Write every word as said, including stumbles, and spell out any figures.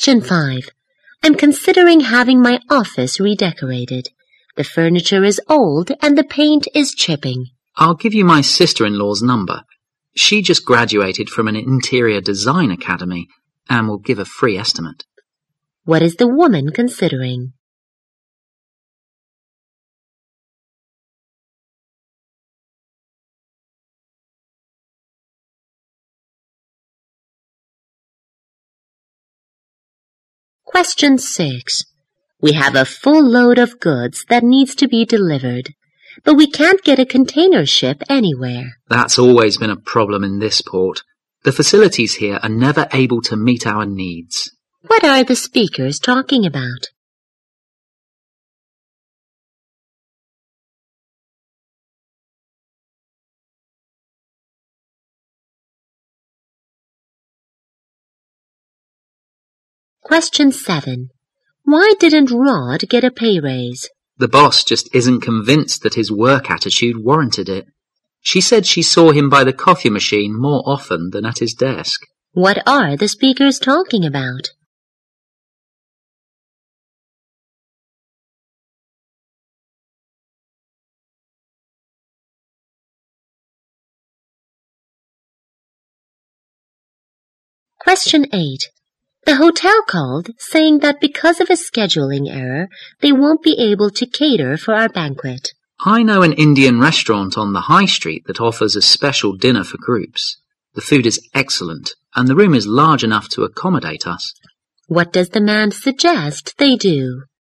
Question five. I'm considering having my office redecorated. The furniture is old and the paint is chipping. I'll give you my sister-in-law's number. She just graduated from an interior design academy and will give a free estimate. What is the woman considering? Question six. We have a full load of goods that needs to be delivered, but we can't get a container ship anywhere. That's always been a problem in this port. The facilities here are never able to meet our needs. What are the speakers talking about? Question seven. Why didn't Rod get a pay raise? The boss just isn't convinced that his work attitude warranted it. She said she saw him by the coffee machine more often than at his desk. What are the speakers talking about? Question eight. The hotel called, saying that because of a scheduling error, they won't be able to cater for our banquet. I know an Indian restaurant on the high street that offers a special dinner for groups. The food is excellent, and the room is large enough to accommodate us. What does the man suggest they do?